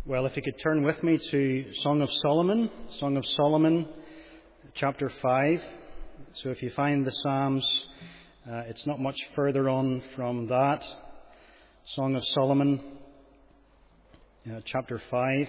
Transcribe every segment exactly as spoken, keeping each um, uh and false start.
Well, if you could turn with me to Song of Solomon, Song of Solomon, chapter five. So if you find the Psalms, uh, it's not much further on from that. Song of Solomon, uh, chapter five.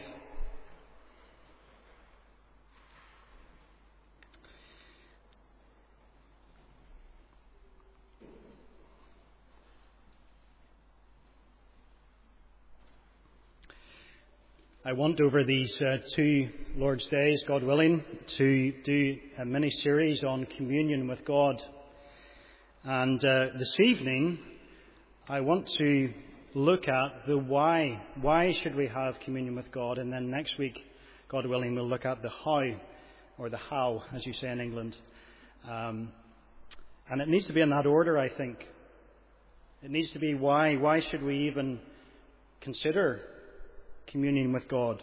I want over these uh, two Lord's Days, God willing, to do a mini-series on communion with God. And uh, this evening, I want to look at the why. Why should we have communion with God? And then next week, God willing, we'll look at the how, or the how, as you say in England. Um, and it needs to be in that order, I think. It needs to be why. Why should we even consider communion with God?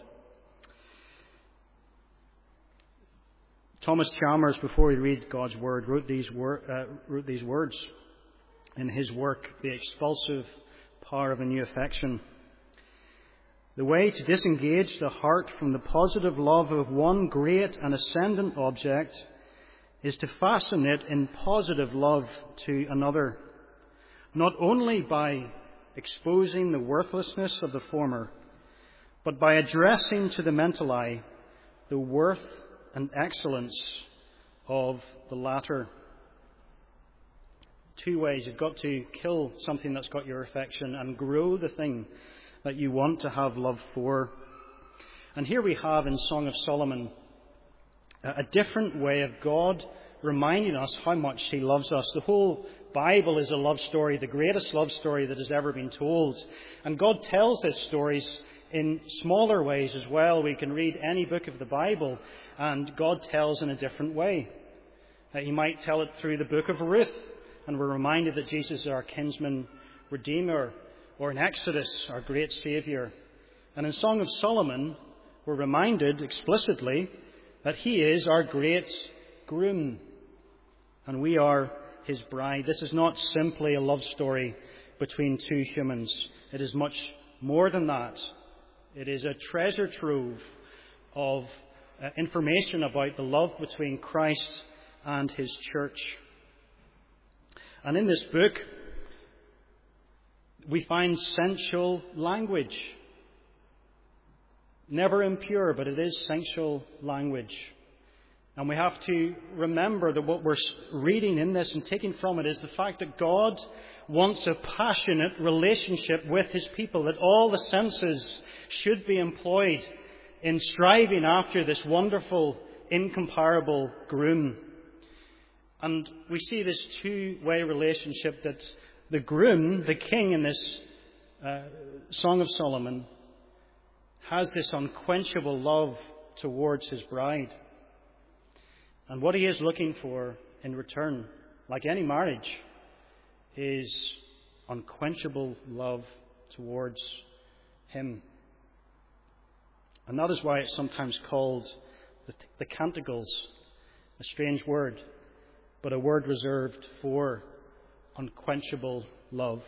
Thomas Chalmers, before he read God's Word, wrote these, wor- uh, wrote these words in his work, The Expulsive Power of a New Affection. The way to disengage the heart from the positive love of one great and ascendant object is to fasten it in positive love to another, not only by exposing the worthlessness of the former, but by addressing to the mental eye the worth and excellence of the latter. Two ways. You've got to kill something that's got your affection and grow the thing that you want to have love for. And here we have in Song of Solomon a different way of God reminding us how much He loves us. The whole Bible is a love story, the greatest love story that has ever been told. And God tells these stories in smaller ways as well. We can read any book of the Bible and God tells in a different way. Uh, he might tell it through the book of Ruth, and we're reminded that Jesus is our kinsman redeemer, or in Exodus, our great Saviour. And in Song of Solomon, we're reminded explicitly that He is our great groom, and we are His bride. This is not simply a love story between two humans. It is much more than that. It is a treasure trove of uh, information about the love between Christ and His church. And in this book, we find sensual language. Never impure, but it is sensual language. And we have to remember that what we're reading in this and taking from it is the fact that God wants a passionate relationship with His people, that all the senses should be employed in striving after this wonderful, incomparable groom. And we see this two-way relationship that the groom, the king in this uh, Song of Solomon, has this unquenchable love towards his bride. And what he is looking for in return, like any marriage, is unquenchable love towards him. And that is why it's sometimes called the, the Canticles, a strange word, but a word reserved for unquenchable love.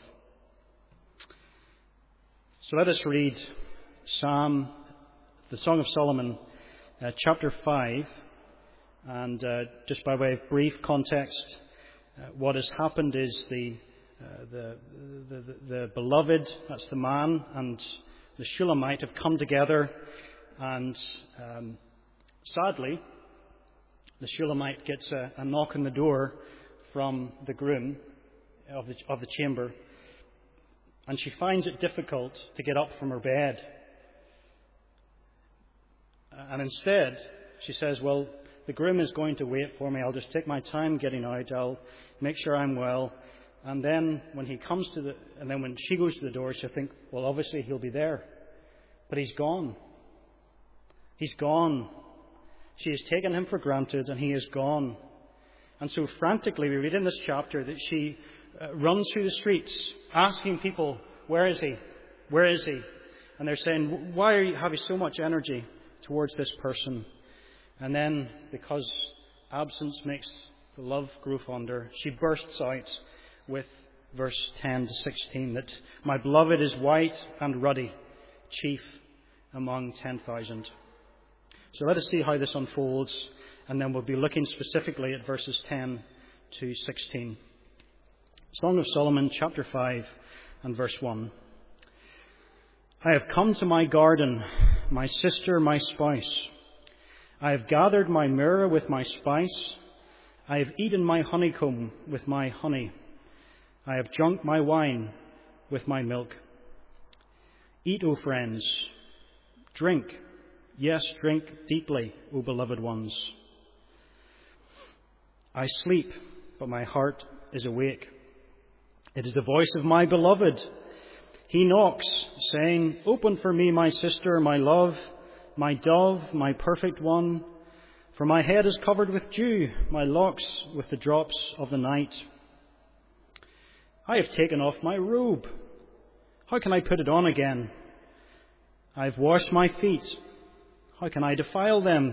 So let us read Psalm, the Song of Solomon, uh, chapter five. And uh, just by way of brief context, uh, what has happened is the, uh, the, the, the, the beloved, that's the man, and the Shulamite have come together. And um, sadly, the Shulamite gets a, a knock on the door from the groom of the, of the chamber. And she finds it difficult to get up from her bed. And instead, she says, well, the groom is going to wait for me. I'll just take my time getting out. I'll make sure I'm well. And then when he comes to the, and then when she goes to the door, she'll think, well, obviously he'll be there. But he's gone. He's gone. She has taken him for granted, and he is gone. And so frantically, we read in this chapter that she uh, runs through the streets, asking people, where is he? Where is he? And they're saying, why are you having so much energy towards this person? And then, because absence makes the love grow fonder, she bursts out with verse ten to sixteen, that my beloved is white and ruddy, chief among ten thousand. So let us see how this unfolds, and then we'll be looking specifically at verses ten to sixteen. Song of Solomon, chapter five and verse one. I have come to my garden, my sister, my spouse. I have gathered my myrrh with my spice. I have eaten my honeycomb with my honey. I have drunk my wine with my milk. Eat, O friends, drink, yes, drink deeply, O beloved ones. I sleep, but my heart is awake. It is the voice of my beloved. He knocks, saying, Open for me, my sister, my love, my dove, my perfect one. For my head is covered with dew, my locks with the drops of the night. I have taken off my robe. How can I put it on again? I have washed my feet. How can I defile them?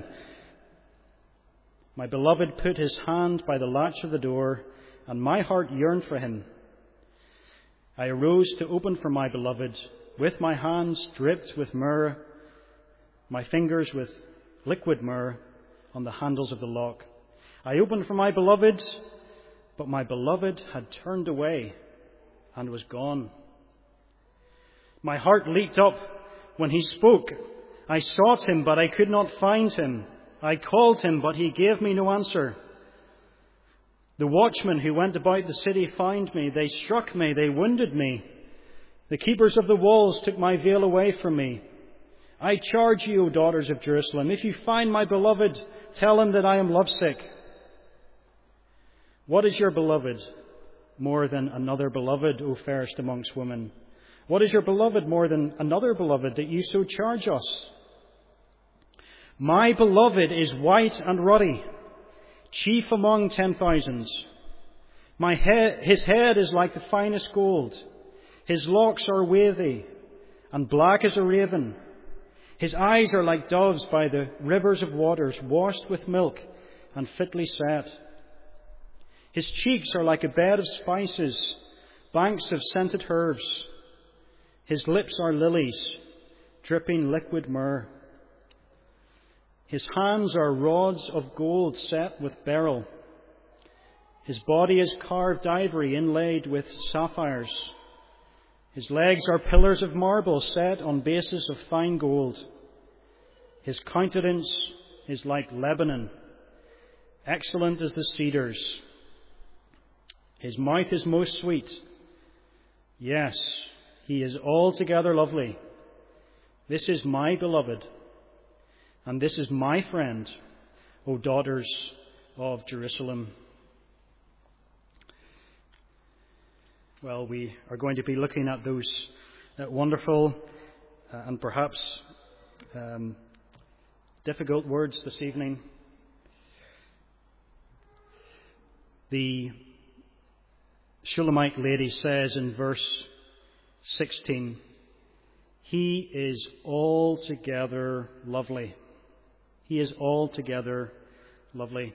My beloved put his hand by the latch of the door, and my heart yearned for him. I arose to open for my beloved, with my hands dripped with myrrh, my fingers with liquid myrrh on the handles of the lock. I opened for my beloved, but my beloved had turned away and was gone. My heart leaped up when he spoke. I sought him, but I could not find him. I called him, but he gave me no answer. The watchmen who went about the city found me. They struck me. They wounded me. The keepers of the walls took my veil away from me. I charge you, O daughters of Jerusalem, if you find my beloved, tell him that I am lovesick. What is your beloved more than another beloved, O fairest amongst women? What is your beloved more than another beloved, that you so charge us? My beloved is white and ruddy, chief among ten thousands. My head, his head is like the finest gold. His locks are wavy and black as a raven. His eyes are like doves by the rivers of waters, washed with milk and fitly set. His cheeks are like a bed of spices, banks of scented herbs. His lips are lilies, dripping liquid myrrh. His hands are rods of gold set with beryl. His body is carved ivory inlaid with sapphires. His legs are pillars of marble set on bases of fine gold. His countenance is like Lebanon, excellent as the cedars. His mouth is most sweet. Yes, he is altogether lovely. This is my beloved, and this is my friend, O daughters of Jerusalem. Well, we are going to be looking at those uh, wonderful uh, and perhaps um, difficult words this evening. The Shulamite lady says in verse sixteen, He is altogether lovely. He is altogether lovely.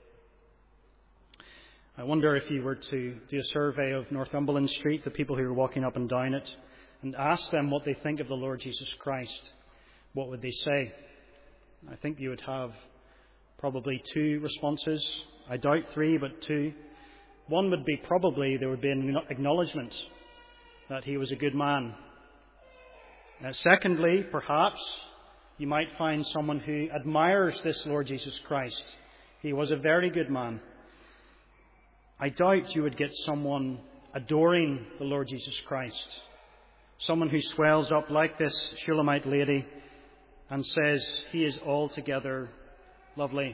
I wonder if you were to do a survey of Northumberland Street, the people who are walking up and down it, and ask them what they think of the Lord Jesus Christ, what would they say? I think you would have probably two responses. I doubt three, but two. One would be probably there would be an acknowledgement that he was a good man. Uh, secondly, perhaps you might find someone who admires this Lord Jesus Christ. He was a very good man. I doubt you would get someone adoring the Lord Jesus Christ. Someone who swells up like this Shulamite lady and says, He is altogether lovely.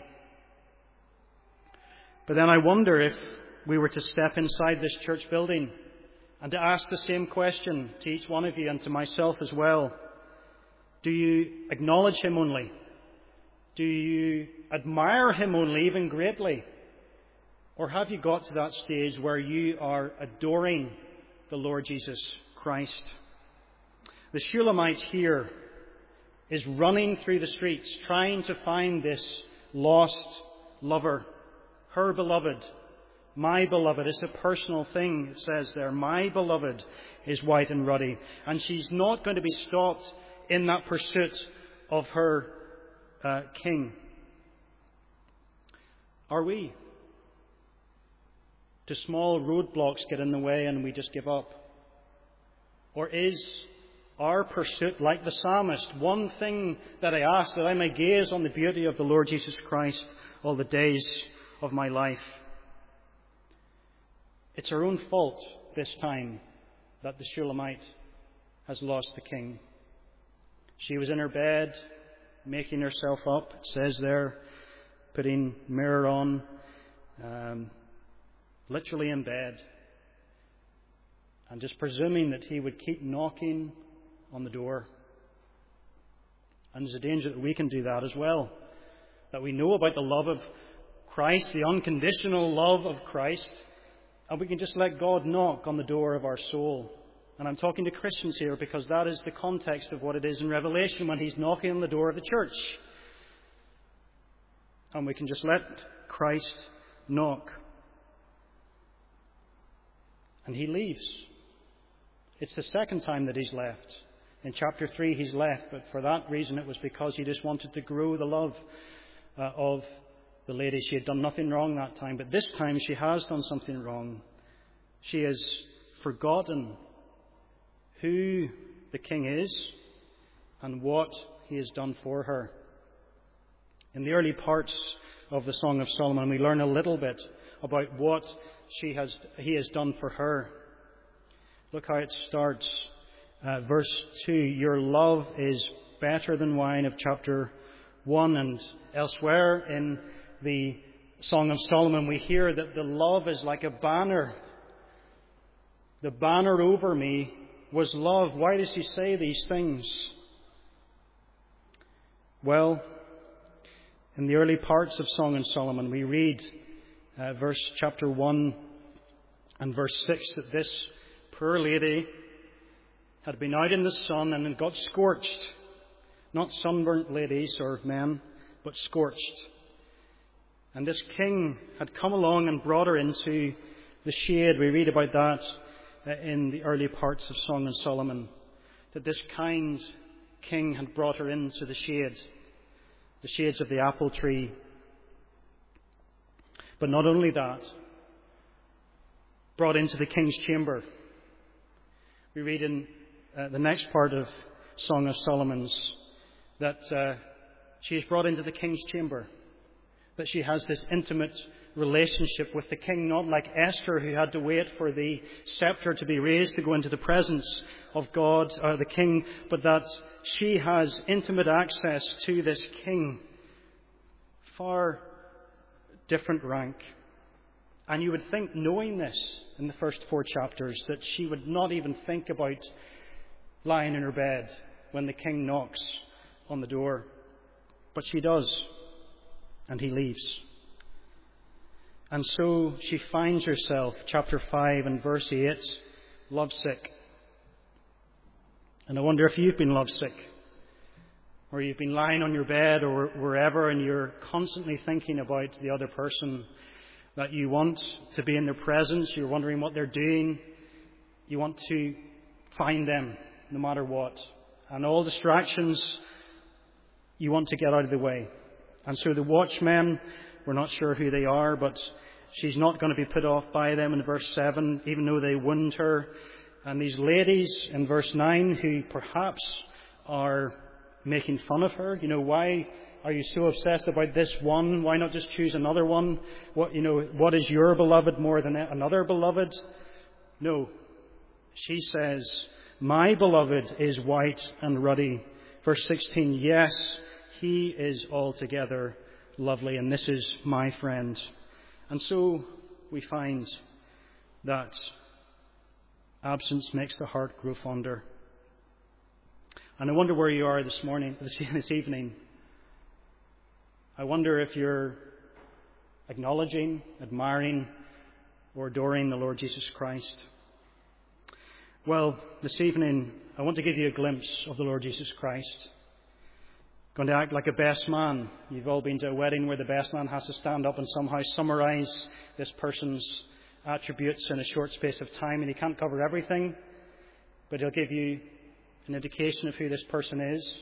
But then I wonder if we were to step inside this church building and to ask the same question to each one of you and to myself as well. Do you acknowledge Him only? Do you admire Him only, even greatly? Or have you got to that stage where you are adoring the Lord Jesus Christ? The Shulamite here is running through the streets trying to find this lost lover, her beloved, my beloved. It's a personal thing, it says there. My beloved is white and ruddy. And she's not going to be stopped in that pursuit of her uh, king. Are we? Do small roadblocks get in the way and we just give up? Or is our pursuit, like the psalmist, one thing that I ask, that I may gaze on the beauty of the Lord Jesus Christ all the days of my life? It's her own fault this time that the Shulamite has lost the king. She was in her bed, making herself up, it says there, putting mirror on, um, literally in bed, and just presuming that he would keep knocking on the door. And there's a danger that we can do that as well, that we know about the love of Christ, the unconditional love of Christ, and we can just let God knock on the door of our soul. And I'm talking to Christians here because that is the context of what it is in Revelation when he's knocking on the door of the church. And we can just let Christ knock. And he leaves. It's the second time that he's left. In chapter three he's left, but for that reason it was because he just wanted to grow the love uh, of the lady. She had done nothing wrong that time, but this time she has done something wrong. She has forgotten who the king is and what he has done for her. In the early parts of the Song of Solomon, we learn a little bit about what she has, he has done for her. Look how it starts. Uh, verse two, your love is better than wine, of chapter one. And elsewhere in the Song of Solomon, we hear that the love is like a banner. The banner over me was love. Why does he say these things? Well, in the early parts of Song of Solomon, we read uh, verse chapter one and verse six that this poor lady had been out in the sun and got scorched. Not sunburnt ladies or men, but scorched. And this king had come along and brought her into the shade. We read about that in the early parts of Song of Solomon, that this kind king had brought her into the shade, the shades of the apple tree. But not only that, brought into the king's chamber. We read in uh, the next part of Song of Solomon's that uh, she is brought into the king's chamber, that she has this intimate relationship with the king, not like Esther, who had to wait for the scepter to be raised to go into the presence of God, or the king, but that she has intimate access to this king. Far different rank. And you would think, knowing this in the first four chapters, that she would not even think about lying in her bed when the king knocks on the door. But she does, and he leaves. And so she finds herself, chapter five and verse eight, lovesick. And I wonder if you've been lovesick, or you've been lying on your bed or wherever and you're constantly thinking about the other person that you want to be in their presence. You're wondering what they're doing. You want to find them no matter what. And all distractions, you want to get out of the way. And so the watchmen, we're not sure who they are, but she's not going to be put off by them in verse seven, even though they wound her. And these ladies in verse nine, who perhaps are making fun of her. You know, why are you so obsessed about this one? Why not just choose another one? What, you know, what is your beloved more than another beloved? No. She says, my beloved is white and ruddy. Verse sixteen, yes, he is altogether lovely, and this is my friend. And so we find that absence makes the heart grow fonder. And I wonder where you are this morning, this evening. I wonder if you're acknowledging, admiring, or adoring the Lord Jesus Christ. Well, this evening, I want to give you a glimpse of the Lord Jesus Christ. Going to act like a best man. You've all been to a wedding where the best man has to stand up and somehow summarize this person's attributes in a short space of time, and he can't cover everything, but he'll give you an indication of who this person is.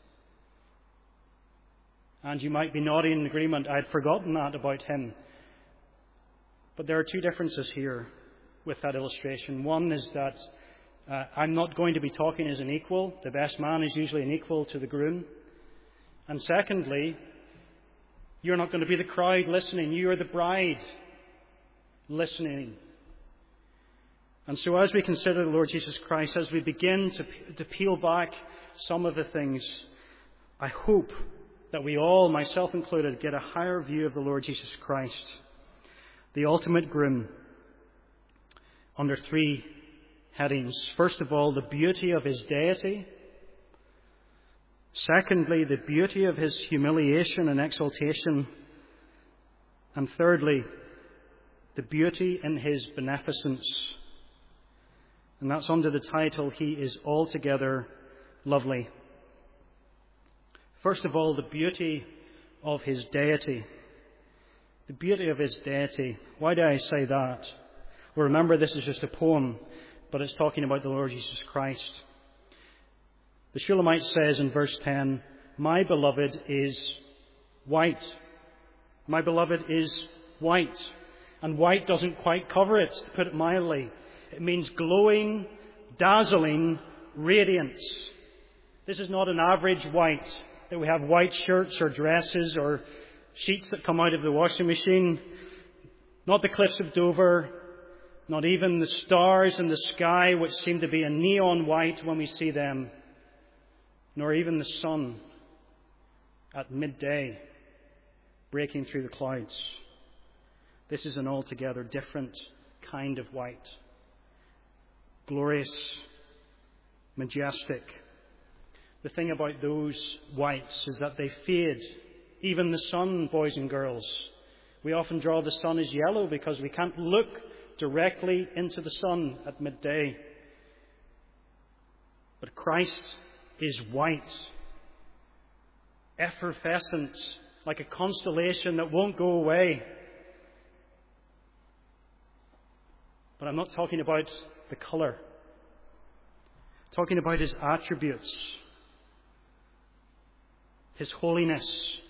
And you might be nodding in agreement, I'd forgotten that about him. But there are two differences here with that illustration. One is that uh, I'm not going to be talking as an equal. The best man is usually an equal to the groom. And secondly, you're not going to be the crowd listening. You are the bride listening. And so as we consider the Lord Jesus Christ, as we begin to, to peel back some of the things, I hope that we all, myself included, get a higher view of the Lord Jesus Christ, the ultimate groom, under three headings. First of all, the beauty of his deity. Secondly, the beauty of his humiliation and exaltation. And thirdly, the beauty in his beneficence. And that's under the title, He is Altogether Lovely. First of all, the beauty of his deity. The beauty of his deity. Why do I say that? Well, remember, this is just a poem, but it's talking about the Lord Jesus Christ. The Shulamite says in verse ten, My beloved is white. My beloved is white. And white doesn't quite cover it, to put it mildly. It means glowing, dazzling radiance. This is not an average white, that we have white shirts or dresses or sheets that come out of the washing machine. Not the cliffs of Dover, not even the stars in the sky, which seem to be a neon white when we see them, nor even the sun at midday breaking through the clouds. This is an altogether different kind of white. Glorious, majestic. The thing about those whites is that they fade. Even the sun, boys and girls. We often draw the sun as yellow because we can't look directly into the sun at midday. But Christ is white, effervescent, like a constellation that won't go away. But I'm not talking about the colour. I'm talking about his attributes. His holiness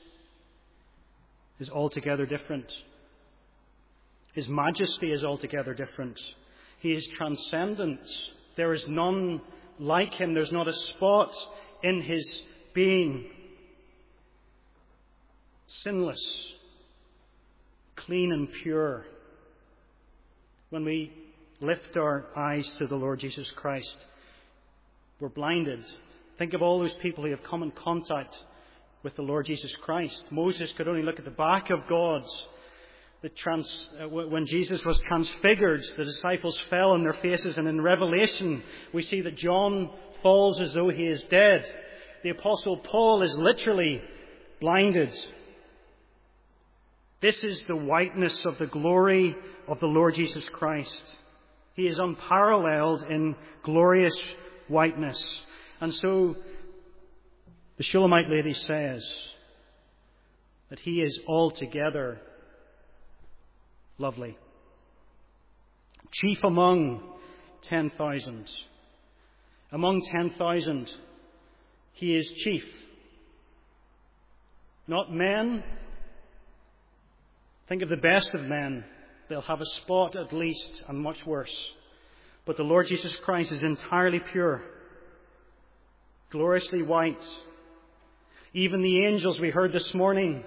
is altogether different. His majesty is altogether different. He is transcendent. There is none like him. There's not a spot in his being. Sinless, clean and pure. When we lift our eyes to the Lord Jesus Christ, we're blinded. Think of all those people who have come in contact with the Lord Jesus Christ. Moses could only look at the back of God's. The trans, uh, when Jesus was transfigured, the disciples fell on their faces, and in Revelation we see that John falls as though he is dead. The Apostle Paul is literally blinded. This is the whiteness of the glory of the Lord Jesus Christ. He is unparalleled in glorious whiteness. And so the Shulamite lady says that he is altogether lovely. Chief among ten thousand. Among ten thousand, he is chief. Not men. Think of the best of men. They'll have a spot at least, and much worse. But the Lord Jesus Christ is entirely pure, gloriously white. Even the angels we heard this morning,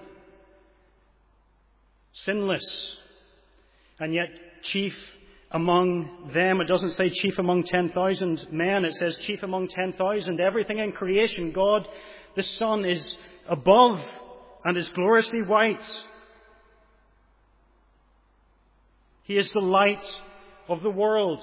sinless, and yet chief among them. It doesn't say chief among ten thousand men, it says chief among ten thousand. Everything in creation, God, the Son, is above and is gloriously white. He is the light of the world.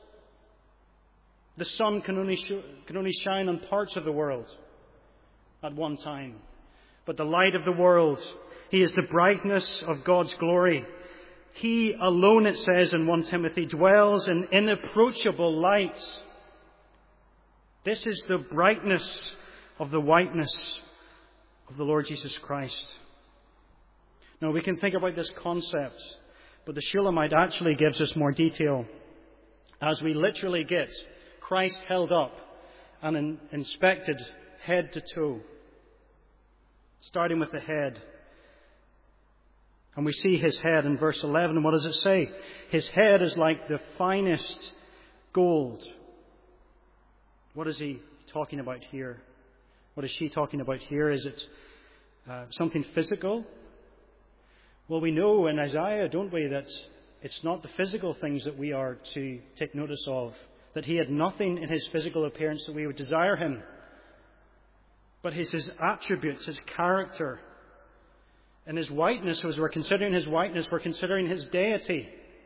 The sun can only sh- can only shine on parts of the world at one time. But the light of the world, he is the brightness of God's glory. He alone, it says in First Timothy, dwells in inapproachable light. This is the brightness of the whiteness of the Lord Jesus Christ. Now, we can think about this concept, but the Shulamite actually gives us more detail as we literally get Christ held up and in, inspected head to toe, starting with the head. And we see his head in verse eleven. What does it say? His head is like the finest gold. What is he talking about here? What is she talking about here? Is it uh, something physical? Well, we know in Isaiah, don't we, that it's not the physical things that we are to take notice of, that he had nothing in his physical appearance that we would desire him. But his, his attributes, his character, and his whiteness, as we're considering his whiteness, we're considering his deity.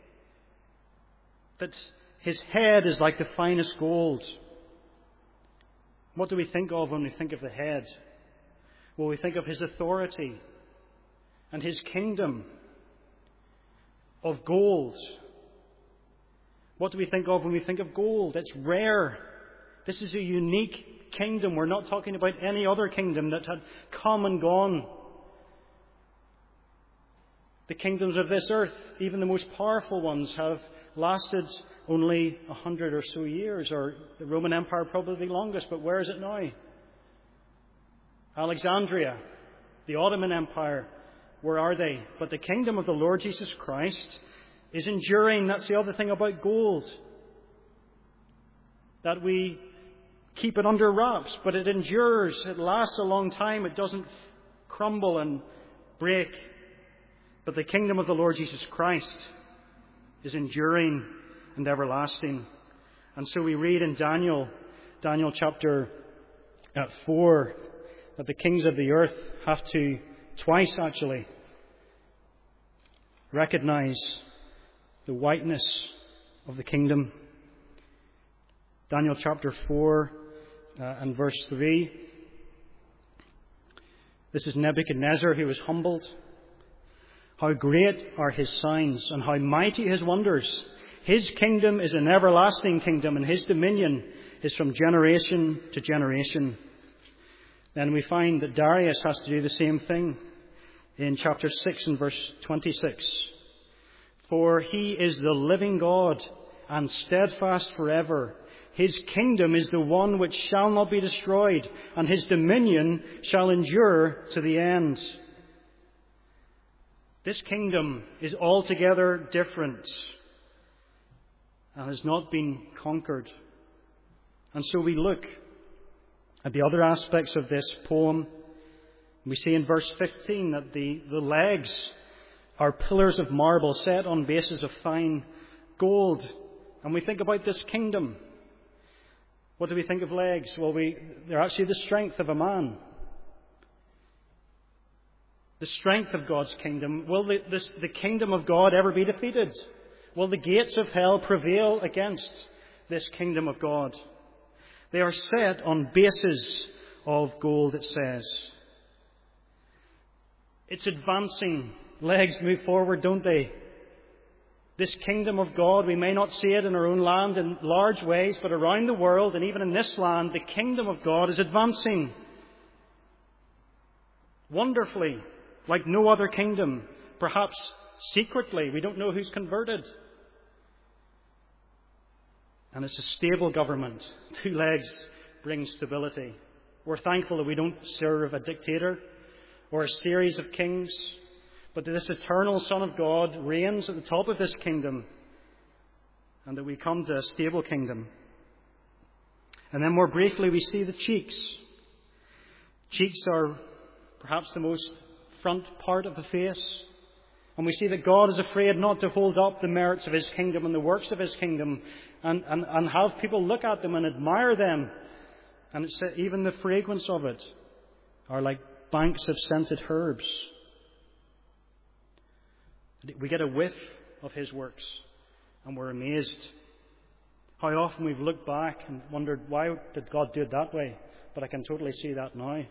That his head is like the finest gold. What do we think of when we think of the head? Well, we think of his authority and his kingdom of gold. What do we think of when we think of gold? It's rare. This is a unique kingdom. We're not talking about any other kingdom that had come and gone. The kingdoms of this earth, even the most powerful ones, have lasted only a hundred or so years, or the Roman Empire probably the longest, but where is it now? Alexandria, the Ottoman Empire, where are they? But the kingdom of the Lord Jesus Christ is enduring. That's the other thing about gold. That we keep it under wraps, but it endures. It lasts a long time. It doesn't crumble and break. But the kingdom of the Lord Jesus Christ is enduring and everlasting. And so we read in Daniel, Daniel chapter four, that the kings of the earth have to, twice actually, recognize the whiteness of the kingdom. Daniel chapter four uh, and verse three. This is Nebuchadnezzar who was humbled. How great are his signs and how mighty his wonders. His kingdom is an everlasting kingdom, and his dominion is from generation to generation. Then we find that Darius has to do the same thing in chapter six and verse twenty-six. For he is the living God and steadfast forever. His kingdom is the one which shall not be destroyed, and his dominion shall endure to the end. This kingdom is altogether different and has not been conquered. And so we look at the other aspects of this poem. We see in verse fifteen that the, the legs are pillars of marble set on bases of fine gold. And we think about this kingdom. What do we think of legs? Well, we, they're actually the strength of a man. The strength of God's kingdom. Will the, this, the kingdom of God ever be defeated? Will the gates of hell prevail against this kingdom of God? They are set on bases of gold, it says. It's advancing. Legs move forward, don't they? This kingdom of God, we may not see it in our own land in large ways, but around the world and even in this land, the kingdom of God is advancing wonderfully, like no other kingdom. Perhaps secretly, we don't know who's converted. And it's a stable government. Two legs bring stability. We're thankful that we don't serve a dictator or a series of kings, but that this eternal Son of God reigns at the top of this kingdom, and that we come to a stable kingdom. And then more briefly, we see the cheeks. Cheeks are perhaps the most front part of the face. And we see that God is afraid not to hold up the merits of his kingdom and the works of his kingdom and, and, and have people look at them and admire them. And it's, even the fragrance of it are like banks of scented herbs. We get a whiff of his works and we're amazed. How often we've looked back and wondered, why did God do it that way? But I can totally see that now.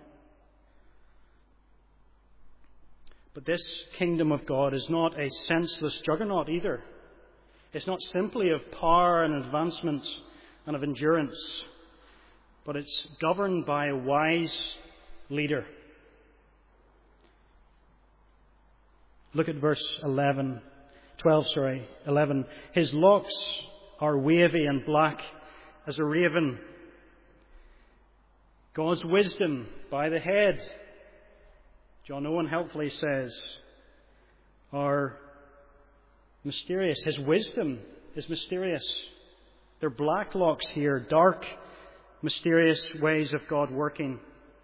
But this kingdom of God is not a senseless juggernaut either. It's not simply of power and advancement and of endurance, but it's governed by a wise leader. Look at verse eleven, twelve, sorry, eleven. His locks are wavy and black as a raven. God's wisdom by the head, John Owen helpfully says, are mysterious. His wisdom is mysterious. They're black locks here, dark, mysterious ways of God working.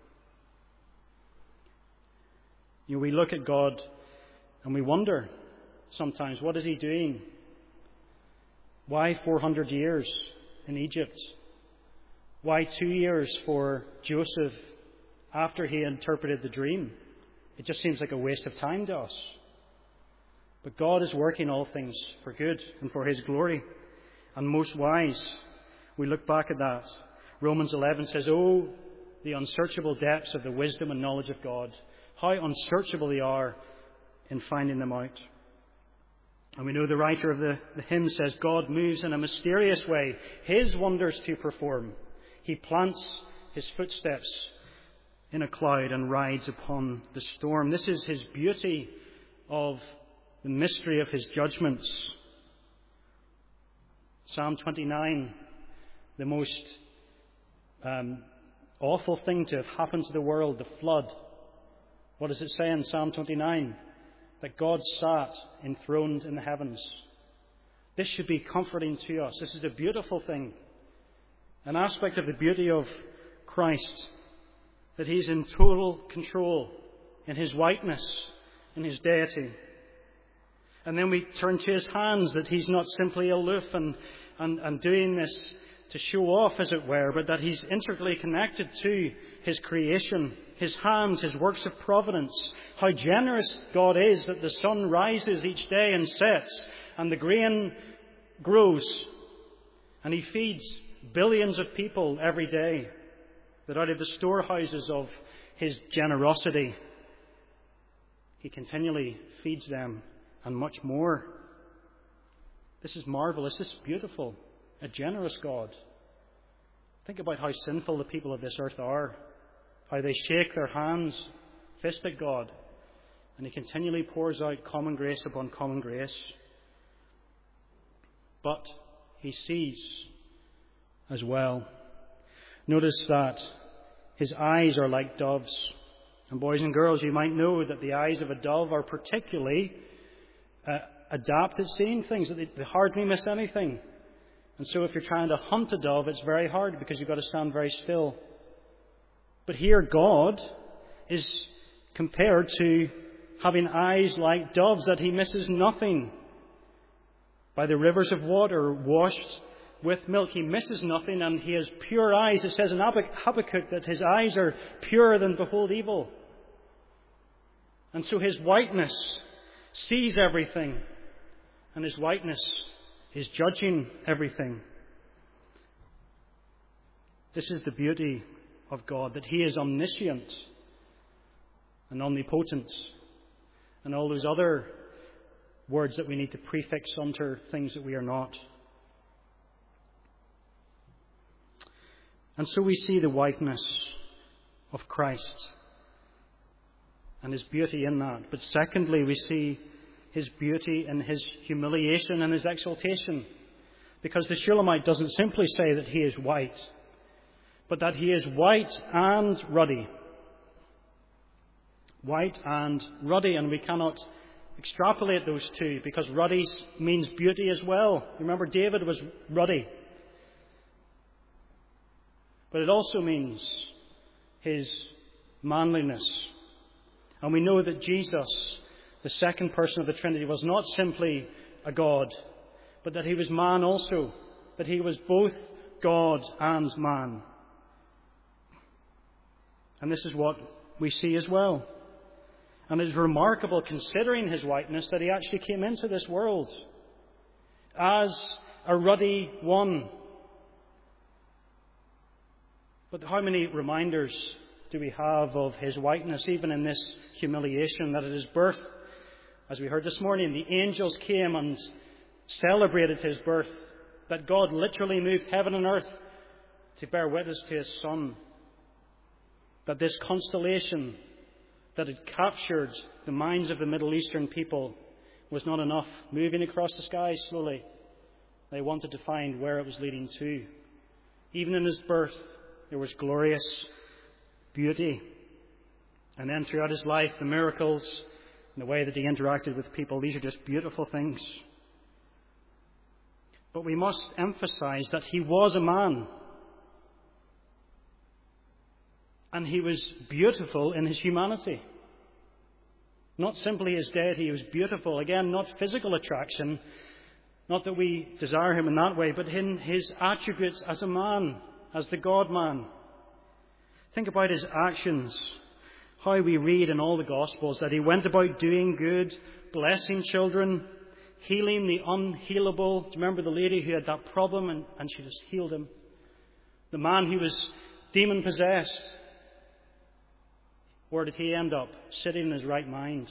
You know, we look at God and we wonder sometimes, what is He doing? Why four hundred years in Egypt? Why two years for Joseph after he interpreted the dream? It just seems like a waste of time to us. But God is working all things for good and for His glory, and most wise. We look back at that. Romans eleven says, "Oh, the unsearchable depths of the wisdom and knowledge of God. How unsearchable they are in finding them out." And we know the writer of the, the hymn says, God moves in a mysterious way, His wonders to perform. He plants His footsteps in a cloud and rides upon the storm. This is His beauty of the mystery of His judgments. Psalm twenty-nine, the most um, awful thing to have happened to the world, the flood. What does it say in Psalm twenty-nine? That God sat enthroned in the heavens. This should be comforting to us. This is a beautiful thing. An aspect of the beauty of Christ, that He's in total control in His whiteness, in His deity. And then we turn to His hands, that He's not simply aloof and, and, and doing this to show off, as it were, but that He's intricately connected to His creation, His hands, His works of providence. How generous God is, that the sun rises each day and sets, and the grain grows, and He feeds billions of people every day, that out of the storehouses of His generosity, He continually feeds them, and much more. This is marvelous. This is beautiful. A generous God. Think about how sinful the people of this earth are, how they shake their hands, fist at God, and He continually pours out common grace upon common grace. But He sees as well. Notice that His eyes are like doves. And boys and girls, you might know that the eyes of a dove are particularly uh, adept at seeing things, that they, they hardly miss anything. And so if you're trying to hunt a dove, it's very hard because you've got to stand very still. But here God is compared to having eyes like doves, that He misses nothing. By the rivers of water washed with milk, He misses nothing, and He has pure eyes. It says in Habakkuk that His eyes are purer than behold evil. And so His whiteness sees everything, and His whiteness is judging everything. This is the beauty of God, that He is omniscient and omnipotent, and all those other words that we need to prefix onto things that we are not. And so we see the whiteness of Christ and His beauty in that. But secondly, we see His beauty in His humiliation and His exaltation. Because the Shulamite doesn't simply say that he is white, but that he is white and ruddy. White and ruddy, and we cannot extrapolate those two, because ruddy means beauty as well. Remember, David was ruddy. But it also means His manliness. And we know that Jesus, the second person of the Trinity, was not simply a God, but that He was man also, that He was both God and man. And this is what we see as well. And it is remarkable, considering His whiteness, that He actually came into this world as a ruddy one. But how many reminders do we have of His whiteness, even in this humiliation, that at His birth, as we heard this morning, the angels came and celebrated His birth, that God literally moved heaven and earth to bear witness to His Son, that this constellation that had captured the minds of the Middle Eastern people was not enough. Moving across the sky slowly, they wanted to find where it was leading to. Even in His birth, there was glorious beauty. And then throughout his life, the miracles and the way that he interacted with people, these are just beautiful things. But we must emphasize that he was a man. And he was beautiful in his humanity. Not simply his deity, he was beautiful. Again, not physical attraction, not that we desire him in that way, but in his attributes as a man, as the God-man. Think about his actions. How we read in all the Gospels that he went about doing good, blessing children, healing the unhealable. Do you remember the lady who had that problem and, and she just healed him? The man who was demon-possessed. Where did he end up? Sitting in his right mind.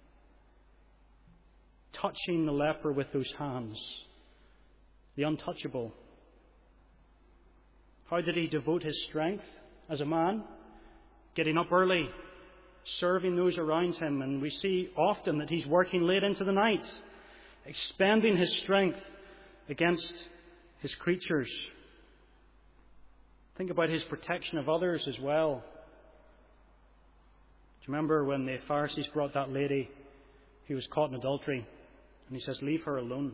Touching the leper with those hands. The untouchable. How did he devote his strength as a man? Getting up early, serving those around him. And we see often that he's working late into the night, expending his strength against his creatures. Think about his protection of others as well. Do you remember when the Pharisees brought that lady who was caught in adultery? And he says, leave her alone.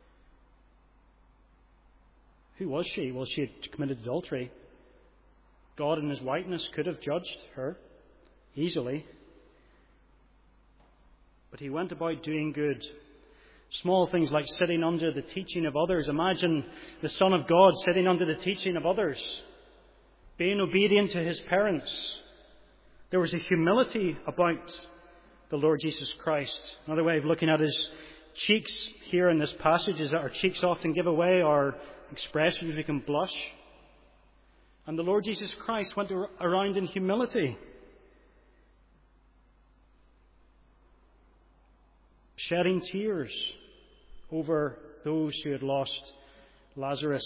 Who was she? Well, she had committed adultery. God in his whiteness could have judged her easily. But he went about doing good. Small things like sitting under the teaching of others. Imagine the Son of God sitting under the teaching of others. Being obedient to his parents. There was a humility about the Lord Jesus Christ. Another way of looking at his cheeks here in this passage is that our cheeks often give away our expressions. We can blush. And the Lord Jesus Christ went around in humility, shedding tears over those who had lost Lazarus.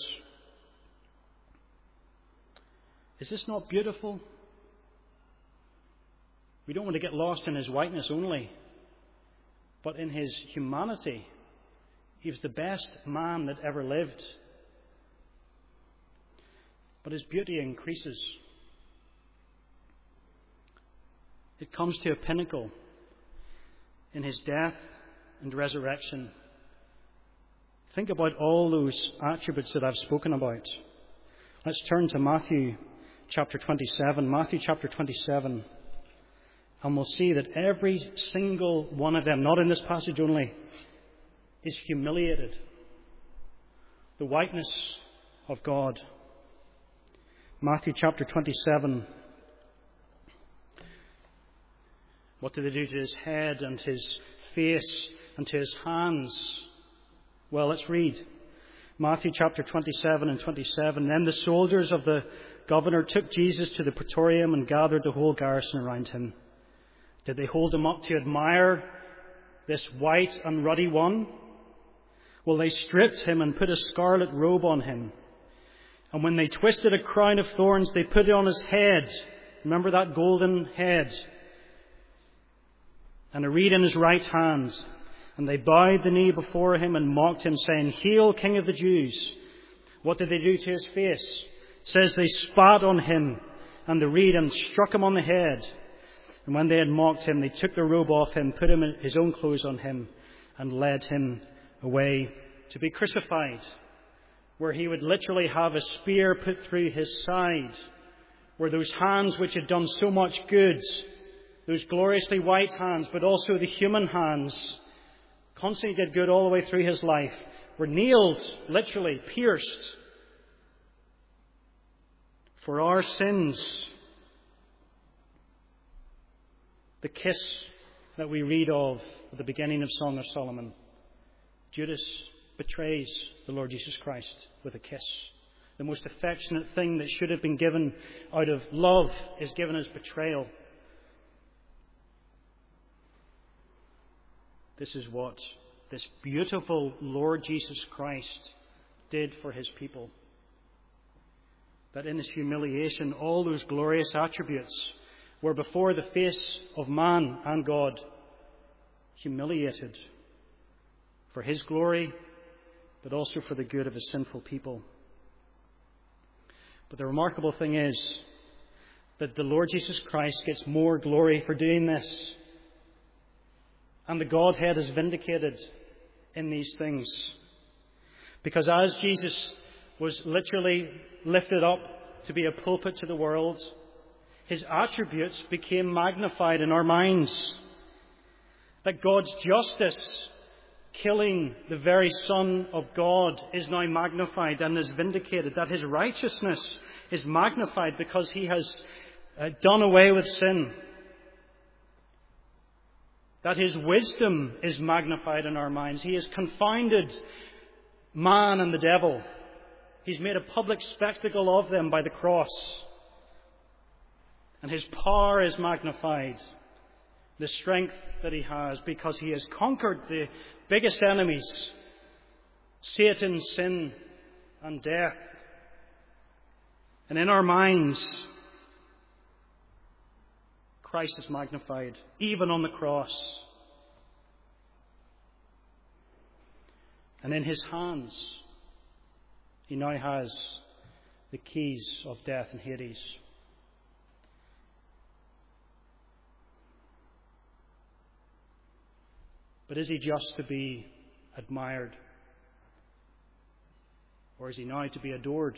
Is this not beautiful? We don't want to get lost in his whiteness only, but in his humanity. He was the best man that ever lived. But his beauty increases. It comes to a pinnacle in his death and resurrection. Think about all those attributes that I've spoken about. Let's turn to Matthew chapter twenty-seven. Matthew chapter twenty-seven. And we'll see that every single one of them, not in this passage only, is humiliated. The whiteness of God. Matthew chapter twenty-seven. What did they do to his head and his face and to his hands? Well, let's read. Matthew chapter twenty-seven and twenty-seven. Then the soldiers of the governor took Jesus to the praetorium and gathered the whole garrison around him. Did they hold him up to admire this white and ruddy one? Well, they stripped him and put a scarlet robe on him. And when they twisted a crown of thorns, they put it on his head. Remember that golden head? And a reed in his right hand. And they bowed the knee before him and mocked him, saying, Hail, King of the Jews! What did they do to his face? It says they spat on him and the reed and struck him on the head. And when they had mocked him, they took the robe off him, put him in his own clothes on him, and led him away to be crucified, where he would literally have a spear put through his side, where those hands which had done so much good, those gloriously white hands, but also the human hands, constantly did good all the way through his life, were nailed, literally pierced, for our sins. The kiss that we read of at the beginning of Song of Solomon. Judas betrays the Lord Jesus Christ with a kiss. The most affectionate thing that should have been given out of love is given as betrayal. This is what this beautiful Lord Jesus Christ did for his people. That in his humiliation, all those glorious attributes were before the face of man and God, humiliated for his glory, but also for the good of his sinful people. But the remarkable thing is that the Lord Jesus Christ gets more glory for doing this. And the Godhead is vindicated in these things. Because as Jesus was literally lifted up to be a pulpit to the world, his attributes became magnified in our minds. That God's justice, killing the very Son of God, is now magnified and is vindicated. That his righteousness is magnified because he has uh, done away with sin. That his wisdom is magnified in our minds. He has confounded man and the devil. He's made a public spectacle of them by the cross. And his power is magnified. The strength that he has, because he has conquered the biggest enemies, Satan, sin, and death. And in our minds, Christ is magnified, even on the cross. And in his hands, he now has the keys of death and Hades. But is he just to be admired? Or is he now to be adored?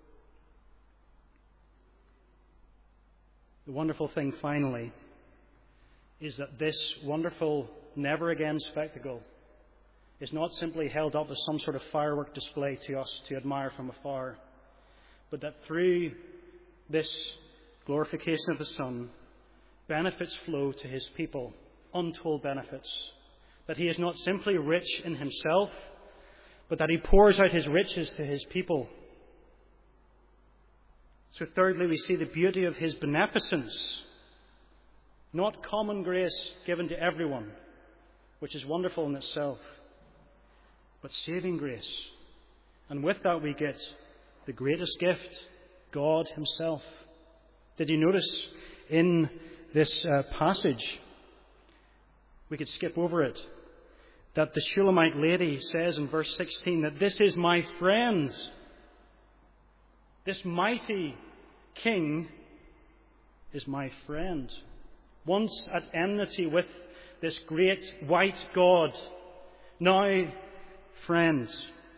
The wonderful thing, finally, is that this wonderful never-again spectacle is not simply held up as some sort of firework display to us to admire from afar, but that through this glorification of the Son, benefits flow to his people, untold benefits. That he is not simply rich in himself, but that he pours out his riches to his people. So thirdly, we see the beauty of his beneficence. Not common grace given to everyone, which is wonderful in itself, but saving grace. And with that we get the greatest gift, God himself. Did you notice in this uh, passage, we could skip over it, that the Shulamite lady says in verse sixteen that this is my friend. This mighty king is my friend. Once at enmity with this great white God, now friends.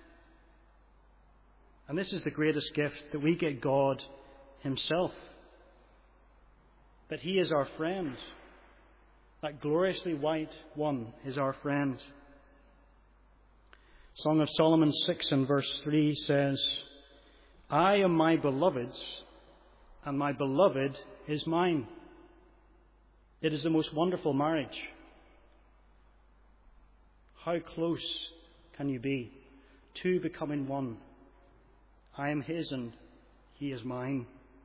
And this is the greatest gift, that we get God himself. That he is our friend. That gloriously white one is our friend. Song of Solomon six and verse three says, I am my beloved's, and my beloved is mine. It is the most wonderful marriage. How close can you be? Two becoming one. I am his and he is mine.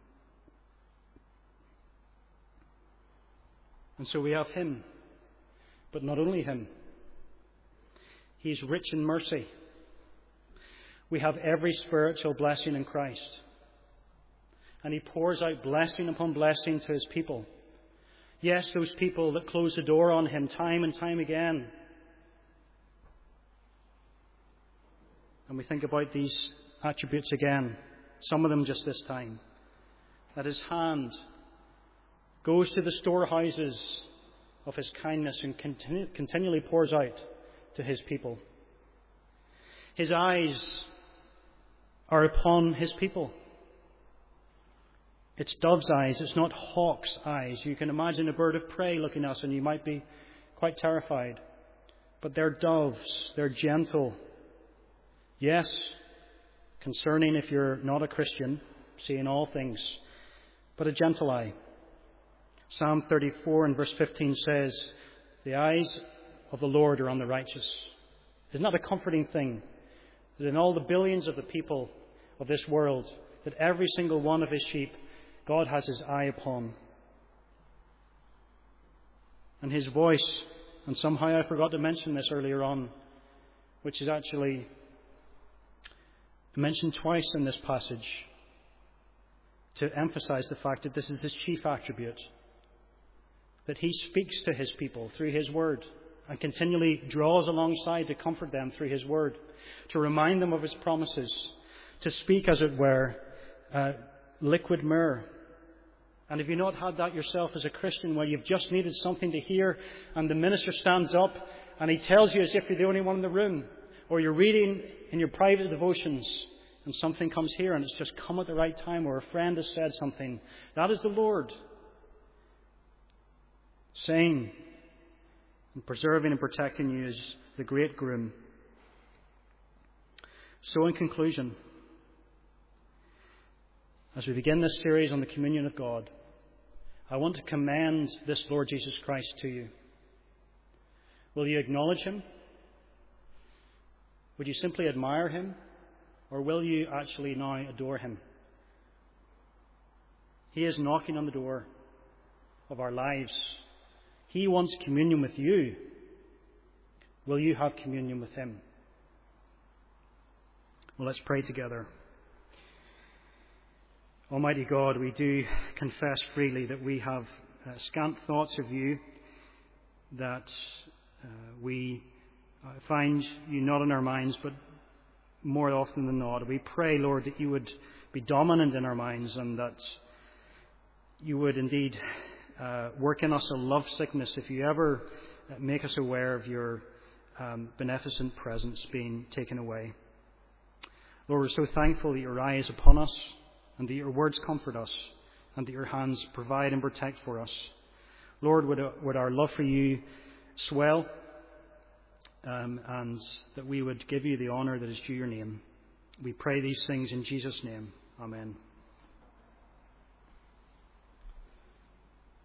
And so we have him, but not only him. He is rich in mercy. We have every spiritual blessing in Christ. And he pours out blessing upon blessing to his people. Yes, those people that close the door on him time and time again. And we think about these attributes again, some of them just this time. That his hand goes to the storehouses of his kindness and continu- continually pours out to his people. His eyes are upon his people. It's dove's eyes, it's not hawk's eyes. You can imagine a bird of prey looking at us and you might be quite terrified. But they're doves, they're gentle. Yes, concerning if you're not a Christian, seeing all things, but a gentle eye. Psalm thirty-four and verse fifteen says, the eyes of the Lord are on the righteous. Isn't that a comforting thing? That in all the billions of the people of this world, that every single one of his sheep, God has his eye upon. And his voice, and somehow I forgot to mention this earlier on, which is actually mentioned twice in this passage, to emphasize the fact that this is his chief attribute. That he speaks to his people through his word and continually draws alongside to comfort them through his word, to remind them of his promises, to speak, as it were, uh, liquid myrrh And have you not had that yourself as a Christian, where you've just needed something to hear and the minister stands up and he tells you as if you're the only one in the room, or you're reading in your private devotions and something comes here and it's just come at the right time, or a friend has said something? That is the Lord saying and preserving and protecting you as the great groom. So in conclusion, as we begin this series on the communion of God, I want to commend this Lord Jesus Christ to you. Will you acknowledge him? Would you simply admire him? Or will you actually now adore him? He is knocking on the door of our lives. He wants communion with you. Will you have communion with him? Well, let's pray together. Almighty God, we do confess freely that we have uh, scant thoughts of you, that uh, we uh, find you not in our minds, but more often than not. We pray, Lord, that you would be dominant in our minds, and that you would indeed uh, work in us a love sickness if you ever uh, make us aware of your um, beneficent presence being taken away. Lord, we're so thankful that your eye is upon us, and that your words comfort us, and that your hands provide and protect for us. Lord, would, would our love for you swell, um, and that we would give you the honour that is due your name. We pray these things in Jesus' name. Amen.